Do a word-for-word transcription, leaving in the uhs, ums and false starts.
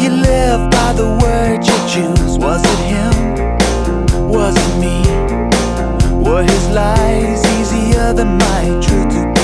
you live by the words you choose? Was it him? Was it me? Were his lies easier than my truth to